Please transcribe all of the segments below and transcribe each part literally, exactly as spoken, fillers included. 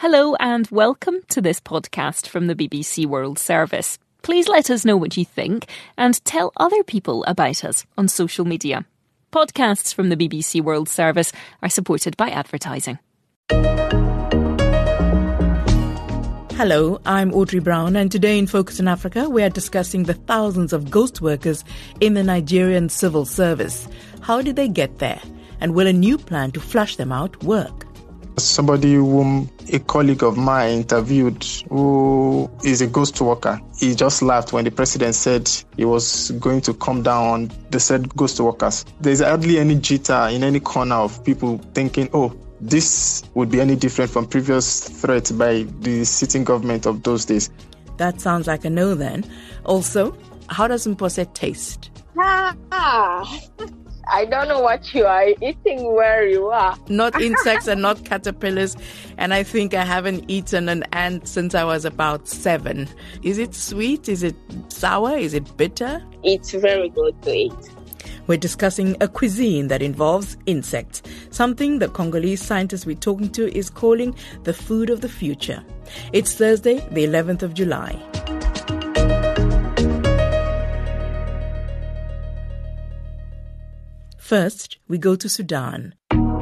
Hello and welcome to this podcast from the B B C World Service. Please let us know what you think and tell other people about us on social media. Podcasts from the B B C World Service are supported by advertising. Hello, I'm Audrey Brown, and today in Focus on Africa, we are discussing the thousands of ghost workers in the Nigerian civil service. How did they get there? And will a new plan to flush them out work? Somebody whom a colleague of mine interviewed who is a ghost worker, he just laughed when the president said he was going to come down on the said ghost workers. There's hardly any jitter in any corner of people thinking, oh, this would be any different from previous threats by the sitting government of those days. That sounds like a no then. Also, how does Mpose taste? Ah, I don't know what you are eating where you are. Not insects and not caterpillars. And I think I haven't eaten an ant since I was about seven. Is it sweet? Is it sour? Is it bitter? It's very good to eat. We're discussing a cuisine that involves insects, something the Congolese scientist we're talking to is calling the food of the future. It's Thursday, the eleventh of July. First, we go to Sudan.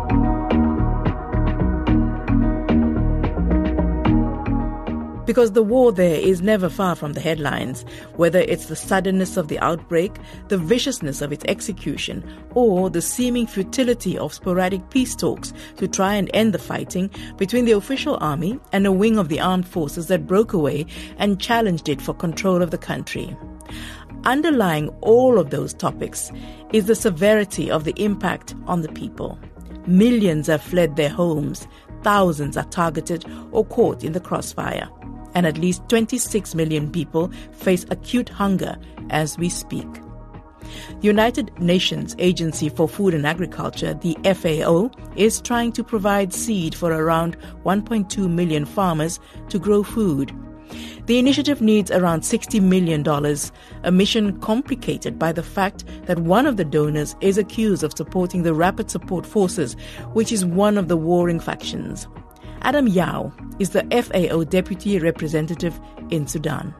Because the war there is never far from the headlines, whether it's the suddenness of the outbreak, the viciousness of its execution, or the seeming futility of sporadic peace talks to try and end the fighting between the official army and a wing of the armed forces that broke away and challenged it for control of the country. Underlying all of those topics is the severity of the impact on the people. Millions have fled their homes, thousands are targeted or caught in the crossfire, and at least twenty-six million people face acute hunger as we speak. The United Nations Agency for Food and Agriculture, the F A O, is trying to provide seed for around one point two million farmers to grow food. The initiative needs around sixty million dollars, a mission complicated by the fact that one of the donors is accused of supporting the Rapid Support Forces, which is one of the warring factions. Adam Yao is the F A O deputy representative in Sudan.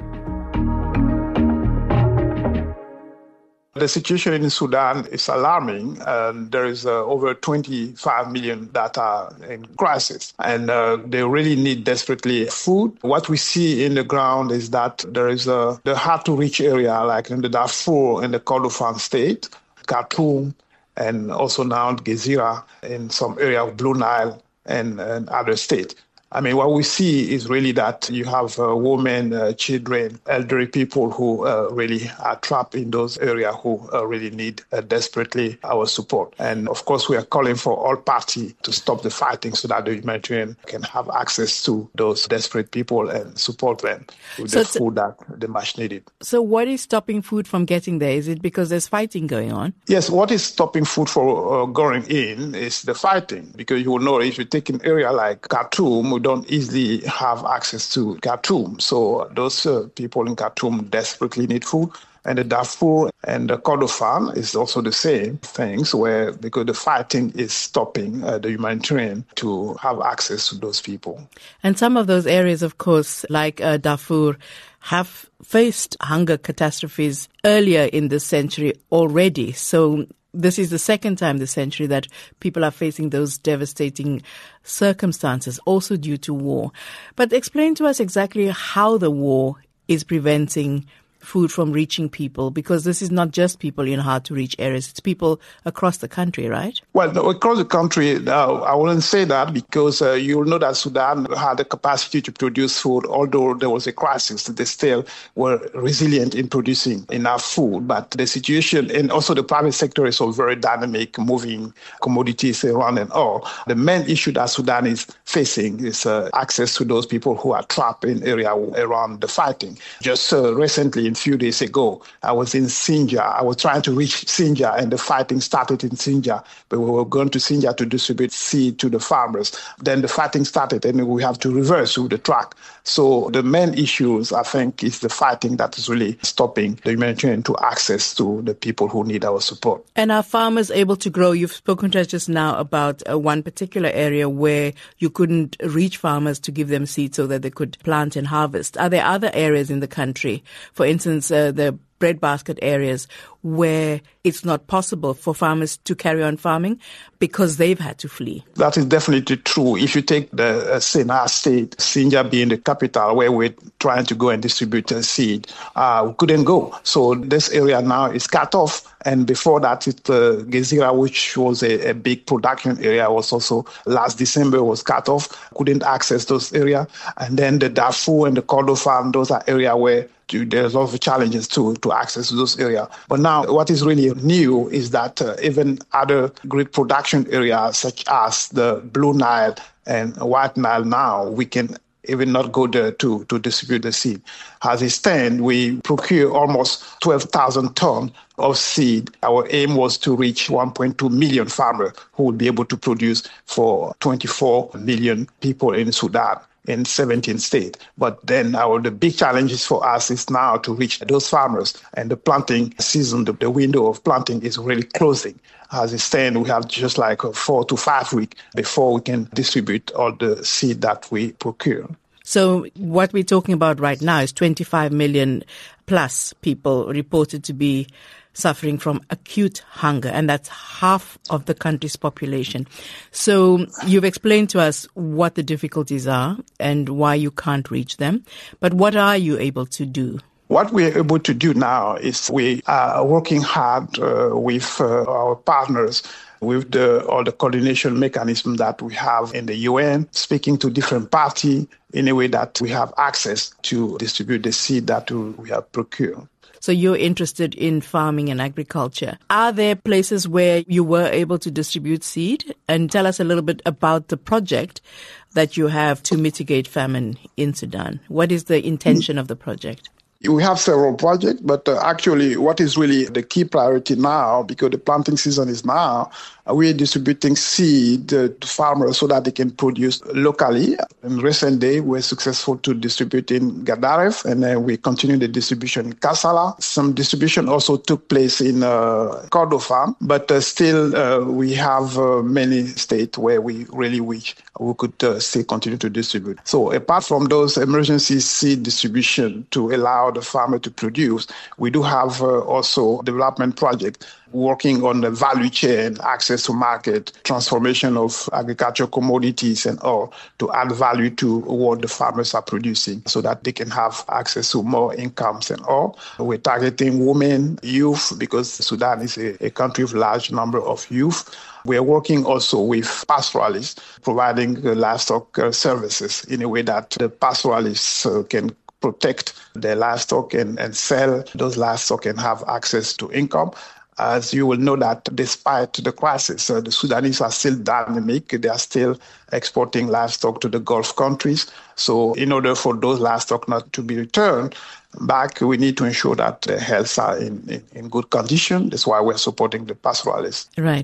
The situation in Sudan is alarming, and there is uh, over twenty-five million that are in crisis, and uh, they really need desperately food. What we see in the ground is that there is a the hard-to-reach area, like in the Darfur and the Kordofan state, Khartoum, and also now Gezira in some area of Blue Nile and, and other states. I mean, what we see is really that you have uh, women, uh, children, elderly people who uh, really are trapped in those areas who uh, really need uh, desperately our support. And of course, we are calling for all parties to stop the fighting so that the humanitarian can have access to those desperate people and support them with so the food that they much needed. So what is stopping food from getting there? Is it because there's fighting going on? Yes, what is stopping food from uh, going in is the fighting. Because you will know if you take an area like Khartoum, don't easily have access to Khartoum. So those uh, people in Khartoum desperately need food. And the Darfur and the Kordofan is also the same things, where because the fighting is stopping uh, the humanitarian to have access to those people. And some of those areas, of course, like uh, Darfur, have faced hunger catastrophes earlier in this century already. So this is the second time this century that people are facing those devastating circumstances, also due to war. But explain to us exactly how the war is preventing food from reaching people, because this is not just people in hard-to-reach areas, it's people across the country, right? Well, no, across the country, uh, I wouldn't say that, because uh, you'll know that Sudan had the capacity to produce food, although there was a crisis. They still were resilient in producing enough food. But the situation, and also the private sector is so very dynamic, moving commodities around and all. The main issue that Sudan is facing is uh, access to those people who are trapped in area around the fighting. Just uh, recently, a few days ago. I was in Sinjar. I was trying to reach Sinjar, and the fighting started in Sinjar. But we were going to Sinjar to distribute seed to the farmers. Then the fighting started, and we have to reverse with the truck. So the main issues, I think, is the fighting that is really stopping the humanitarian to access to the people who need our support. And are farmers able to grow? You've spoken to us just now about uh, one particular area where you couldn't reach farmers to give them seed so that they could plant and harvest. Are there other areas in the country, for instance, uh, the breadbasket areas, where it's not possible for farmers to carry on farming because they've had to flee? That is definitely true. If you take the uh, Sena state, Sinjar being the capital where we're trying to go and distribute uh, seed, uh, we couldn't go. So this area now is cut off. And before that, it, uh, Gezira, which was a, a big production area, was also last December was cut off, couldn't access those areas. And then the Darfur and the Kordofan, those are areas where there's a lot of challenges to, to access those areas. But now what is really new is that uh, even other great production areas such as the Blue Nile and White Nile now, we can even not go there to, to distribute the seed. As it stands, we procure almost twelve thousand tons of seed. Our aim was to reach one point two million farmers who would be able to produce for twenty-four million people in Sudan in seventeen states. But then our the big challenges for us is now to reach those farmers. And the planting season, the, the window of planting is really closing. As it stands, we have just like a four to five weeks before we can distribute all the seed that we procure. So what we're talking about right now is twenty-five million plus people reported to be suffering from acute hunger, and that's half of the country's population. So you've explained to us what the difficulties are and why you can't reach them, but what are you able to do? What we're able to do now is we are working hard uh, with uh, our partners, with the, all the coordination mechanism that we have in the U N, speaking to different parties in a way that we have access to distribute the seed that we have procured. So you're interested in farming and agriculture. Are there places where you were able to distribute seed? And tell us a little bit about the project that you have to mitigate famine in Sudan. What is the intention of the project? We have several projects, but uh, actually what is really the key priority now, because the planting season is now, uh, we're distributing seed uh, to farmers so that they can produce locally. In recent days, we're successful to distribute in Gadaref, and then we continue the distribution in Kassala. Some distribution also took place in uh, Kordofan, but uh, still uh, we have uh, many states where we really wish we could uh, still continue to distribute. So apart from those emergency seed distribution to allow the farmer to produce, we do have uh, also development project working on the value chain, access to market, transformation of agricultural commodities and all to add value to what the farmers are producing so that they can have access to more incomes and all. We're targeting women, youth, because Sudan is a, a country of large number of youth. We're working also with pastoralists, providing uh, livestock uh, services in a way that the pastoralists uh, can protect their livestock and, and sell those livestock and have access to income. As you will know that despite the crisis, uh, the Sudanese are still dynamic. They are still exporting livestock to the Gulf countries. So in order for those livestock not to be returned back, we need to ensure that their health are in, in, in good condition. That's why we're supporting the pastoralists. Right.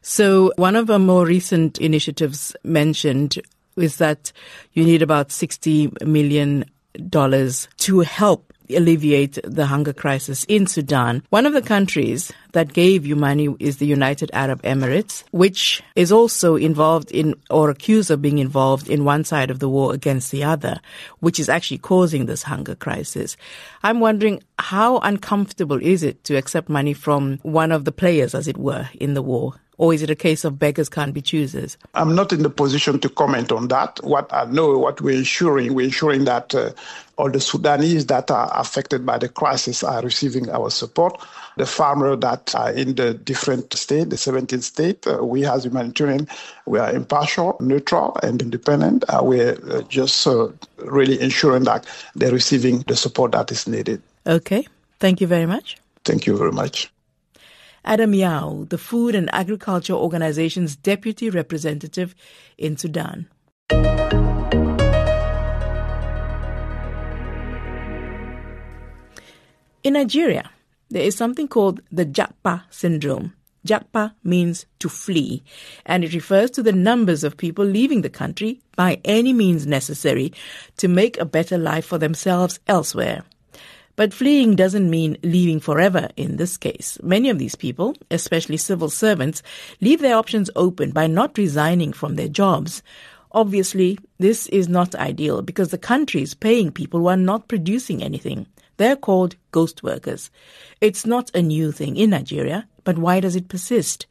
So one of our more recent initiatives mentioned is that you need about sixty million dollars to help alleviate the hunger crisis in Sudan. One of the countries that gave you money is the United Arab Emirates, which is also involved in or accused of being involved in one side of the war against the other, which is actually causing this hunger crisis. I'm wondering, how uncomfortable is it to accept money from one of the players, as it were, in the war? Or is it a case of beggars can't be choosers? I'm not in the position to comment on that. What I know, what we're ensuring, we're ensuring that uh, all the Sudanese that are affected by the crisis are receiving our support. The farmers that are in the different states, the seventeen states, uh, we as humanitarian, we are impartial, neutral, and independent. Uh, we're uh, just uh, really ensuring that they're receiving the support that is needed. Okay. Thank you very much. Thank you very much. Adam Yao, the Food and Agriculture Organization's Deputy Representative in Sudan. In Nigeria, there is something called the Japa syndrome. Japa means to flee, and it refers to the numbers of people leaving the country by any means necessary to make a better life for themselves elsewhere. But fleeing doesn't mean leaving forever in this case. Many of these people, especially civil servants, leave their options open by not resigning from their jobs. Obviously, this is not ideal because the country is paying people who are not producing anything. They're called ghost workers. It's not a new thing in Nigeria, but why does it persist?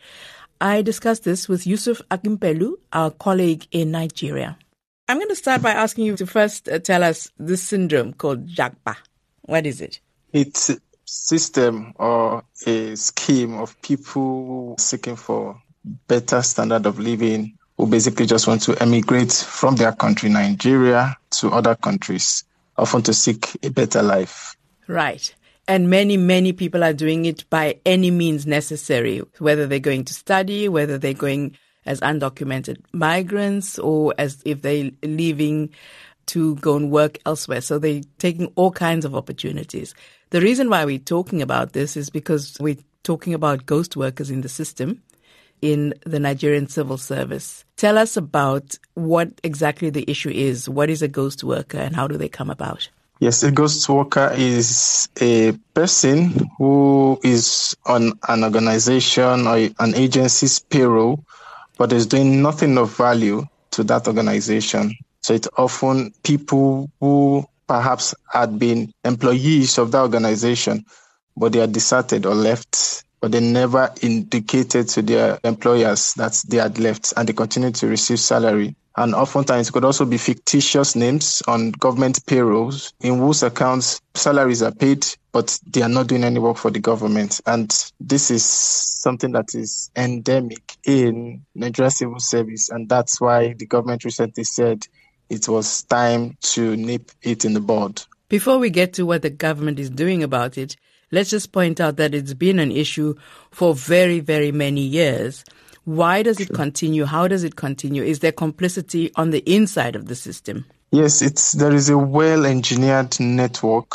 I discussed this with Yusuf Akimpelu, our colleague in Nigeria. I'm going to start by asking you to first uh, tell us this syndrome called Japa. What is it? It's a system or a scheme of people seeking for better standard of living who basically just want to emigrate from their country, Nigeria, to other countries, often to seek a better life. Right. And many, many people are doing it by any means necessary, whether they're going to study, whether they're going as undocumented migrants, or as if they're leaving to go and work elsewhere. So they're taking all kinds of opportunities. The reason why we're talking about this is because we're talking about ghost workers in the system in the Nigerian civil service. Tell us about what exactly the issue is. What is a ghost worker and how do they come about? Yes, a ghost worker is a person who is on an organization or an agency's payroll, but is doing nothing of value to that organization. So it's often people who perhaps had been employees of that organization, but they are deserted or left, but they never indicated to their employers that they had left, and they continue to receive salary. And oftentimes it could also be fictitious names on government payrolls in whose accounts salaries are paid, but they are not doing any work for the government. And this is something that is endemic in Nigeria civil service. And that's why the government recently said it was time to nip it in the bud. Before we get to what the government is doing about it, let's just point out that it's been an issue for very, very many years. Why does it sure. continue? How does it continue? Is there complicity on the inside of the system? Yes, it's there is a well-engineered network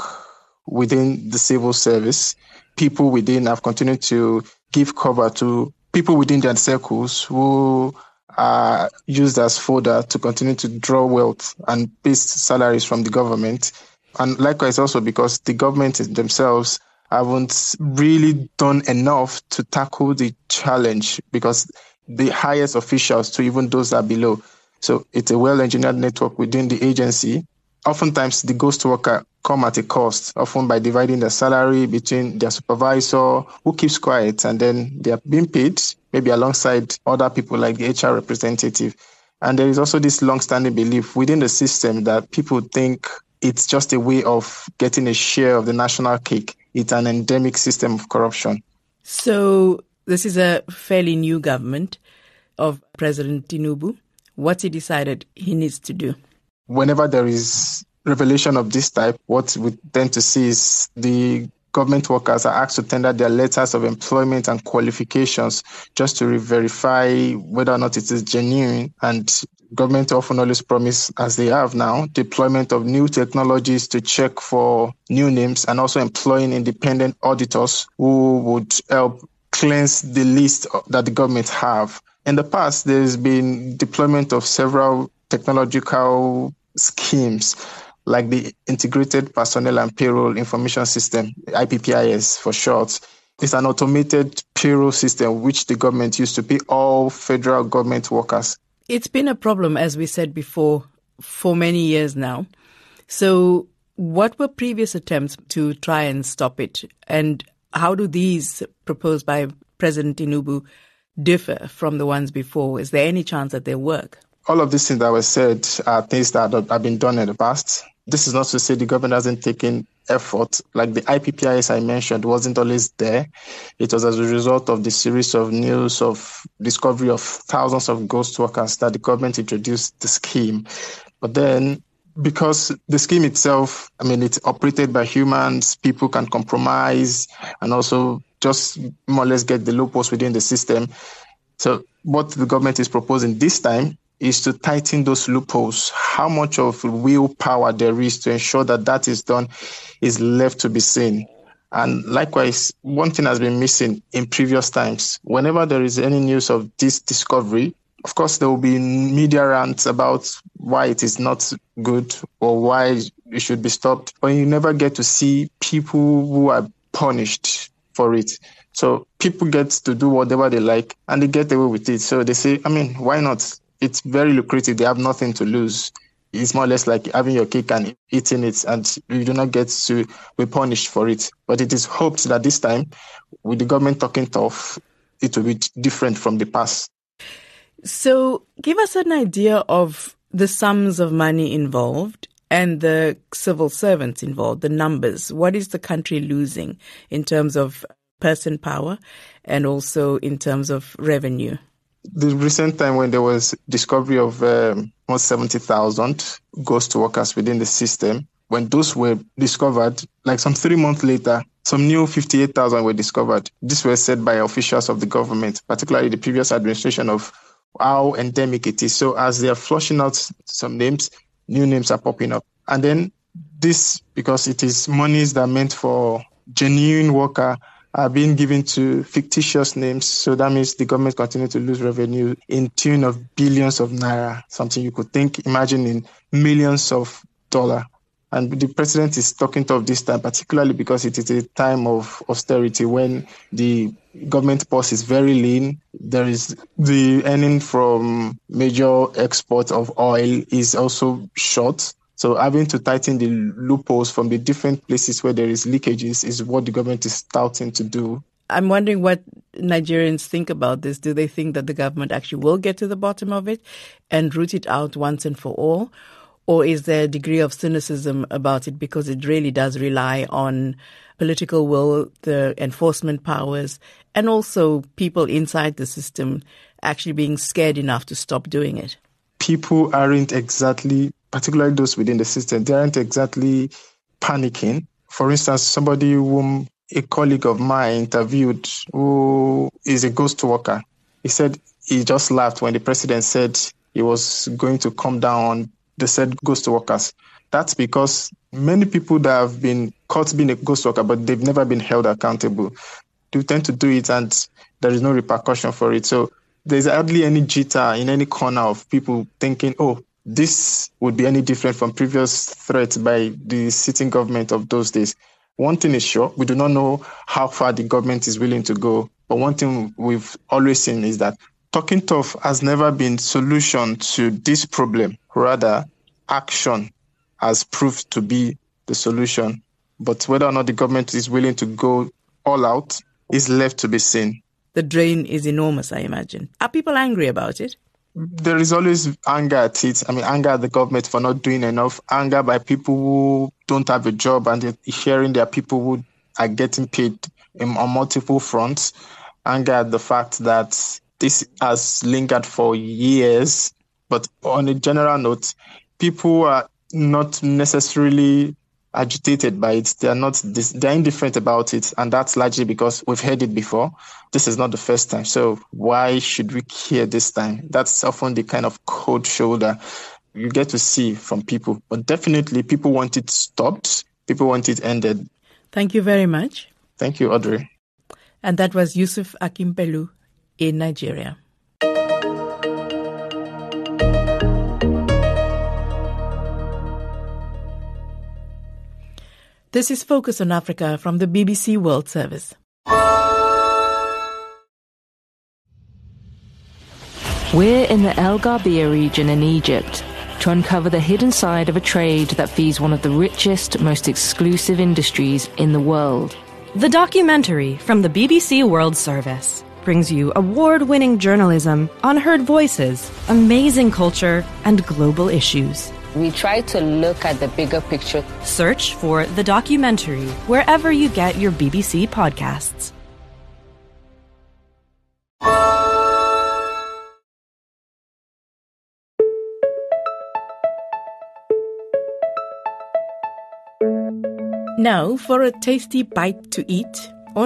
within the civil service. People within have continued to give cover to people within their circles who are used as fodder to continue to draw wealth and pay salaries from the government. And likewise also because the government themselves haven't really done enough to tackle the challenge, because the highest officials to even those that are below. So it's a well-engineered network within the agency. Oftentimes the ghost worker come at a cost, often by dividing their salary between their supervisor, who keeps quiet, and then they are being paid maybe alongside other people like the H R representative. And there is also this long-standing belief within the system that people think it's just a way of getting a share of the national cake. It's an endemic system of corruption. So this is a fairly new government of President Tinubu. What's he decided he needs to do? Whenever there is revelation of this type, what we tend to see is the government workers are asked to tender their letters of employment and qualifications just to re-verify whether or not it is genuine. And government often always promise, as they have now, deployment of new technologies to check for new names, and also employing independent auditors who would help cleanse the list that the government have. In the past, there's been deployment of several technological schemes, like the Integrated Personnel and Payroll Information System, I P P I S for short. It's an automated payroll system which the government used to pay all federal government workers. It's been a problem, as we said before, for many years now. So what were previous attempts to try and stop it? And how do these proposed by President Tinubu differ from the ones before? Is there any chance that they work? All of these things that were said are things that have been done in the past. This is not to say the government hasn't taken effort. Like the I P P I S I mentioned wasn't always there. It was as a result of the series of news of discovery of thousands of ghost workers that the government introduced the scheme. But then, because the scheme itself, I mean, it's operated by humans, people can compromise and also just more or less get the loopholes within the system. So what the government is proposing this time is to tighten those loopholes. How much of willpower there is to ensure that that is done is left to be seen. And likewise, one thing has been missing in previous times. Whenever there is any news of this discovery, of course, there will be media rants about why it is not good or why it should be stopped. But you never get to see people who are punished for it. So people get to do whatever they like and they get away with it. So they say, I mean, why not? It's very lucrative. They have nothing to lose. It's more or less like having your cake and eating it, and you do not get to be punished for it. But it is hoped that this time, with the government talking tough, it will be different from the past. So give us an idea of the sums of money involved and the civil servants involved, the numbers. What is the country losing in terms of person power and also in terms of revenue? The recent time when there was discovery of um, almost seventy thousand ghost workers within the system, when those were discovered, like some three months later, some new fifty-eight thousand were discovered. This was said by officials of the government, particularly the previous administration, of how endemic it is. So as they are flushing out some names, new names are popping up. And then this, because it is monies that are meant for genuine worker, are being given to fictitious names. So that means the government continue to lose revenue in tune of billions of naira, something you could think, imagine in millions of dollars. And the president is talking to this time, particularly because it is a time of austerity when the government purse is very lean. There is the earning from major export of oil is also short. So having to tighten the loopholes from the different places where there is leakages is what the government is starting to do. I'm wondering what Nigerians think about this. Do they think that the government actually will get to the bottom of it and root it out once and for all? Or is there a degree of cynicism about it because it really does rely on political will, the enforcement powers, and also people inside the system actually being scared enough to stop doing it? People aren't exactly, particularly those within the system, they aren't exactly panicking. For instance, somebody whom a colleague of mine interviewed who is a ghost worker, he said he just laughed when the president said he was going to come down on the said ghost workers. That's because many people that have been caught being a ghost worker, but they've never been held accountable, they tend to do it and there is no repercussion for it. So there's hardly any jitter in any corner of people thinking, oh, this would be any different from previous threats by the sitting government of those days. One thing is sure, we do not know how far the government is willing to go. But one thing we've always seen is that talking tough has never been solution to this problem. Rather, action has proved to be the solution. But whether or not the government is willing to go all out is left to be seen. The drain is enormous, I imagine. Are people angry about it? There is always anger at it. I mean, anger at the government for not doing enough. Anger by people who don't have a job and they're hearing there are people who are getting paid on multiple fronts. Anger at the fact that this has lingered for years. But on a general note, people are not necessarily agitated by it. They are not. They are indifferent about it, and that's largely because we've heard it before. This is not the first time, so why should we care this time? That's often the kind of cold shoulder you get to see from people. But definitely, people want it stopped. People want it ended. Thank you very much. Thank you, Audrey. And that was Yusuf Akimpelu in Nigeria. This is Focus on Africa from the B B C World Service. We're in the El Garbia region in Egypt to uncover the hidden side of a trade that feeds one of the richest, most exclusive industries in the world. The documentary from the B B C World Service brings you award-winning journalism, unheard voices, amazing culture, and global issues. We try to look at the bigger picture. Search for The Documentary wherever you get your B B C podcasts. Now for a tasty bite to eat or not.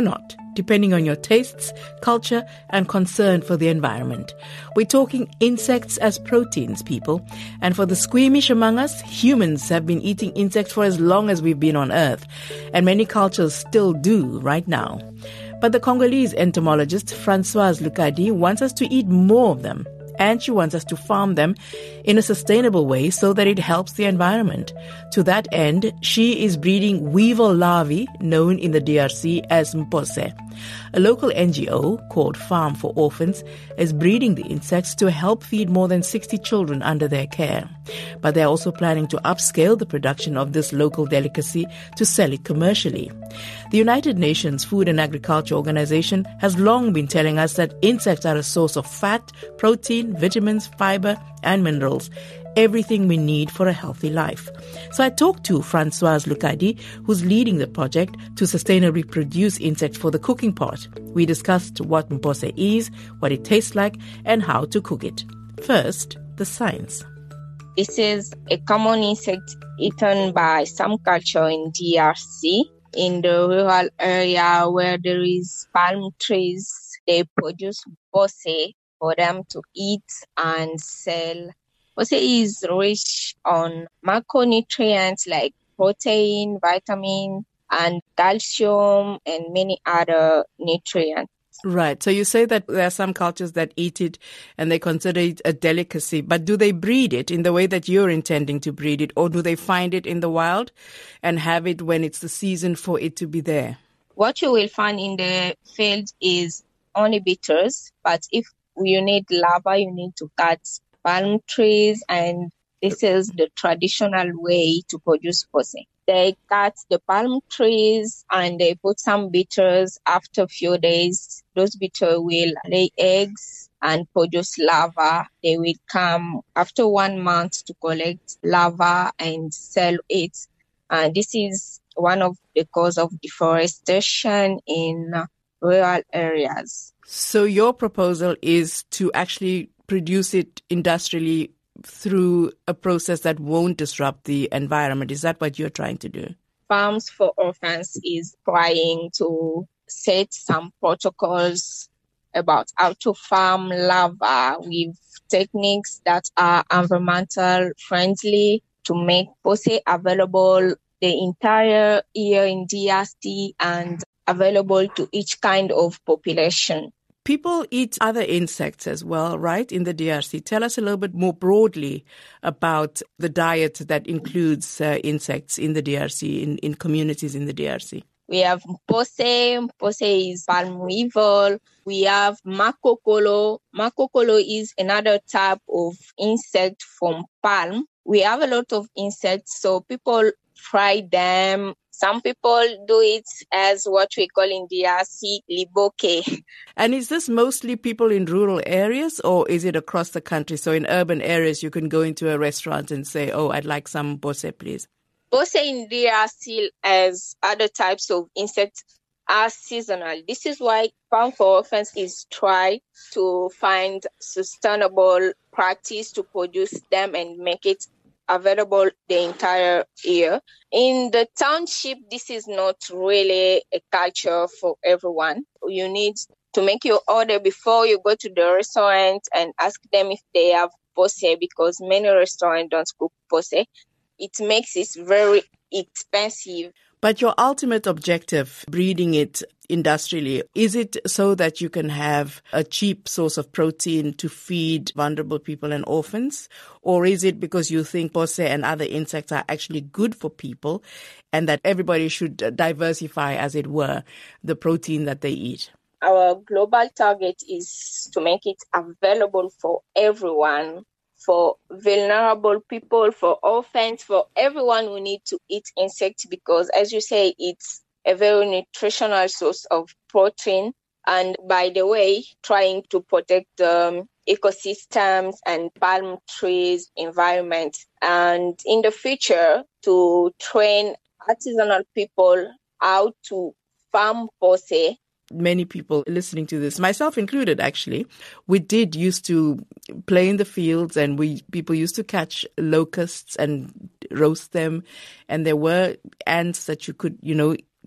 depending on your tastes, culture, and concern for the environment. We're talking insects as proteins, people. And for the squeamish among us, humans have been eating insects for as long as we've been on Earth. And many cultures still do right now. But the Congolese entomologist Françoise Lucadi wants us to eat more of them. And she wants us to farm them in a sustainable way so that it helps the environment. To that end, she is breeding weevil larvae, known in the D R C as mpose. A local N G O called Farm for Orphans is breeding the insects to help feed more than sixty children under their care. But they're also planning to upscale the production of this local delicacy to sell it commercially. The United Nations Food and Agriculture Organization has long been telling us that insects are a source of fat, protein, vitamins, fiber, and minerals. Everything we need for a healthy life. So I talked to Françoise Lucadi, who's leading the project to sustainably produce insects for the cooking pot. We discussed what mpose is, what it tastes like, and how to cook it. First, the science. This is a common insect eaten by some culture in D R C. In the rural area where there is palm trees, they produce mpose for them to eat and sell. Mpose is rich on macronutrients like protein, vitamin, and calcium, and many other nutrients. Right. So you say that there are some cultures that eat it and they consider it a delicacy, but do they breed it in the way that you're intending to breed it, or do they find it in the wild and have it when it's the season for it to be there? What you will find in the field is only bitters, but if you need larva, you need to cut palm trees, and this is the traditional way to produce mpose. They cut the palm trees and they put some bitters. After a few days, those bitters will lay eggs and produce larvae. They will come after one month to collect larvae and sell it. And this is one of the cause of deforestation in rural areas. So your proposal is to actually produce it industrially through a process that won't disrupt the environment. Is that what you're trying to do? Farms for Orphans is trying to set some protocols about how to farm larvae with techniques that are environmental friendly to make mpose available the entire year in D R C and available to each kind of population. People eat other insects as well, right, in the D R C. Tell us a little bit more broadly about the diet that includes uh, insects in the D R C, in, in communities in the D R C. We have mpose. Mpose is palm weevil. We have makokolo. Makokolo is another type of insect from palm. We have a lot of insects, so people fry them. Some people do it as what we call in D R C, liboke. And is this mostly people in rural areas, or is it across the country? So in urban areas, you can go into a restaurant and say, oh, I'd like some mpose, please. Mpose in D R C, as other types of insects, are seasonal. This is why Farm for Orphans is trying to find sustainable practice to produce them and make it available the entire year. In the township, this is not really a culture for everyone. You need to make your order before you go to the restaurant and ask them if they have mpose, because many restaurants don't cook mpose. It makes it very expensive. But your ultimate objective, breeding it industrially, is it so that you can have a cheap source of protein to feed vulnerable people and orphans? Or is it because you think mpose and other insects are actually good for people and that everybody should diversify, as it were, the protein that they eat? Our global target is to make it available for everyone, for vulnerable people, for orphans, for everyone who needs to eat insects, because, as you say, it's a very nutritional source of protein. And by the way, trying to protect the ecosystems and palm trees environment. And in the future, to train artisanal people how to farm mpose. Many people listening to this, myself included actually, we did used to play in the fields, and we people used to catch locusts and roast them. And there were ants that you could, you know,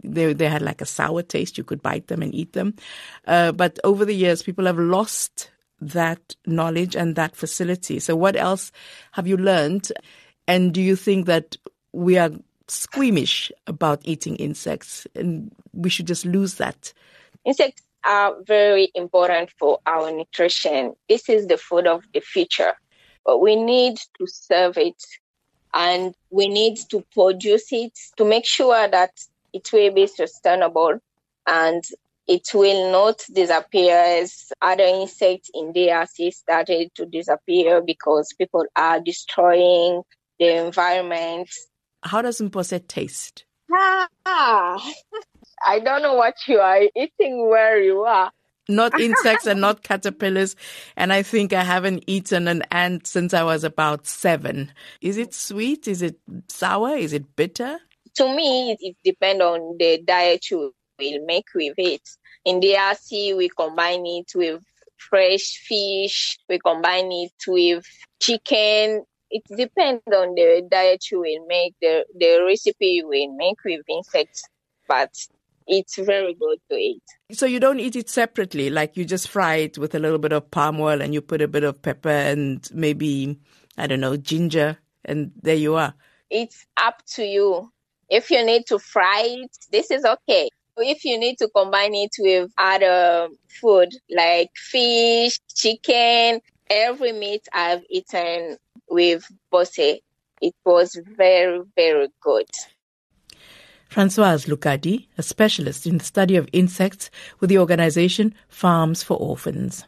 they they had like a sour taste. You could bite them and eat them. Uh, but over the years, people have lost that knowledge and that facility. So what else have you learned? And do you think that we are squeamish about eating insects and we should just lose that? Insects are very important for our nutrition. This is the food of the future. But we need to serve it and we need to produce it to make sure that it will be sustainable and it will not disappear as other insects in D R C started to disappear because people are destroying the environment. How does Mpose taste? Ah, I don't know what you are eating where you are. Not insects and not caterpillars. And I think I haven't eaten an ant since I was about seven. Is it sweet? Is it sour? Is it bitter? To me, it, it depends on the diet you will make with it. In D R C, we combine it with fresh fish. We combine it with chicken. It depends on the diet you will make, the, the recipe you will make with insects. But it's very good to eat. So you don't eat it separately, like you just fry it with a little bit of palm oil and you put a bit of pepper and maybe, I don't know, ginger, and there you are. It's up to you. If you need to fry it, this is okay. If you need to combine it with other food like fish, chicken, every meat I've eaten with Mpose, it was very, very good. Françoise Lucadi, a specialist in the study of insects with the organization Farms for Orphans.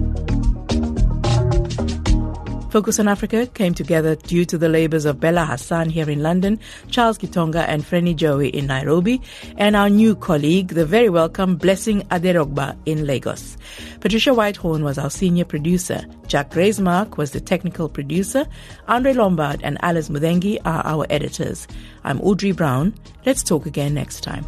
Focus on Africa came together due to the labours of Bella Hassan here in London, Charles Gitonga and Frenny Joey in Nairobi, and our new colleague, the very welcome Blessing Aderogba in Lagos. Patricia Whitehorn was our senior producer. Jack Reismark was the technical producer. Andre Lombard and Alice Mudengi are our editors. I'm Audrey Brown. Let's talk again next time.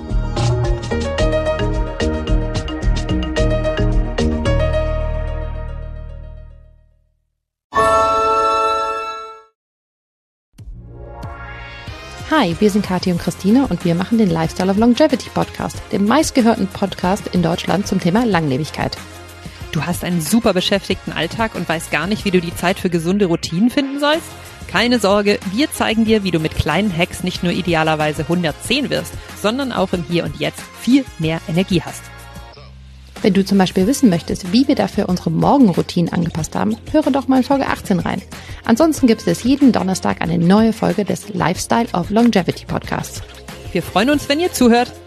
Hi, wir sind Kathi und Christine und wir machen den Lifestyle of Longevity Podcast, den meistgehörten Podcast in Deutschland zum Thema Langlebigkeit. Du hast einen super beschäftigten Alltag und weißt gar nicht, wie du die Zeit für gesunde Routinen finden sollst? Keine Sorge, wir zeigen dir, wie du mit kleinen Hacks nicht nur idealerweise hundertzehn wirst, sondern auch im Hier und Jetzt viel mehr Energie hast. Wenn du zum Beispiel wissen möchtest, wie wir dafür unsere Morgenroutinen angepasst haben, höre doch mal in Folge achtzehn rein. Ansonsten gibt es jeden Donnerstag eine neue Folge des Lifestyle of Longevity Podcasts. Wir freuen uns, wenn ihr zuhört.